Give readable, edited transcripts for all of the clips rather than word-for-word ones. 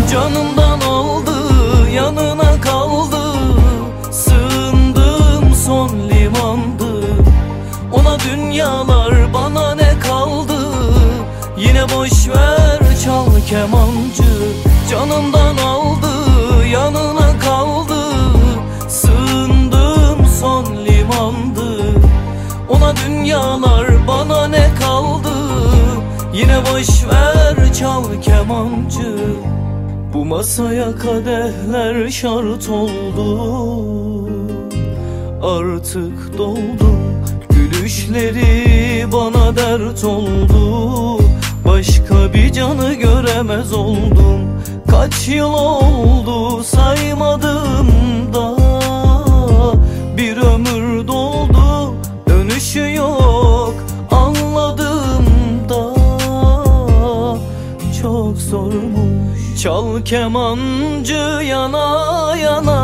Canımdan aldı, yanına kaldı, sığındım son limandı. Ona dünyalar, bana ne kaldı? Yine boş ver, çal kemancı. Canımdan aldı, yanına kaldı, sığındım son limandı. Ona dünyalar, bana ne kaldı? Yine boş ver, çal kemancı. Bu masaya kadehler şart oldu, artık doldu. Gülüşleri bana dert oldu, başka bir canı göremez oldum. Kaç yıl oldu saymadım da, bir ömür doldu, dönüşü yok anladım da. Çok zormuş çal kemancı yana yana,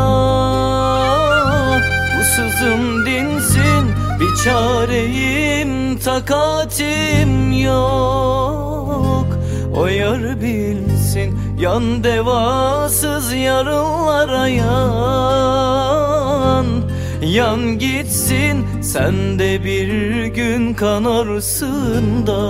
bu sızım dinsin, bir çareyim, takatim yok. O yar bilsin, yan devasız yarınlara yan. Yan gitsin, sen de bir gün kanarsın da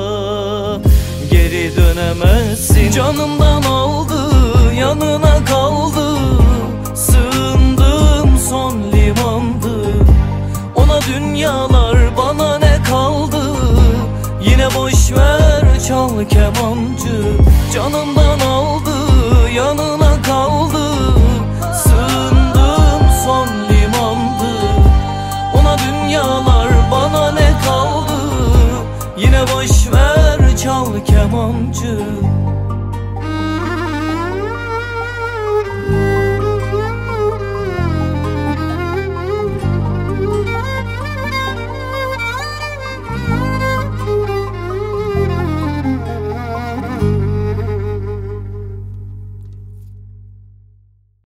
geri dönemezsin. Canımdan aldı, yanına kaldı, sığındım son limandı. Ona dünyalar, bana ne kaldı? Yine boş ver, çal kemancı. Canımdan aldı, yanına kaldı, sığındım son limandı. Ona dünyalar, bana ne kaldı? Yine boş ver, çal kemancı.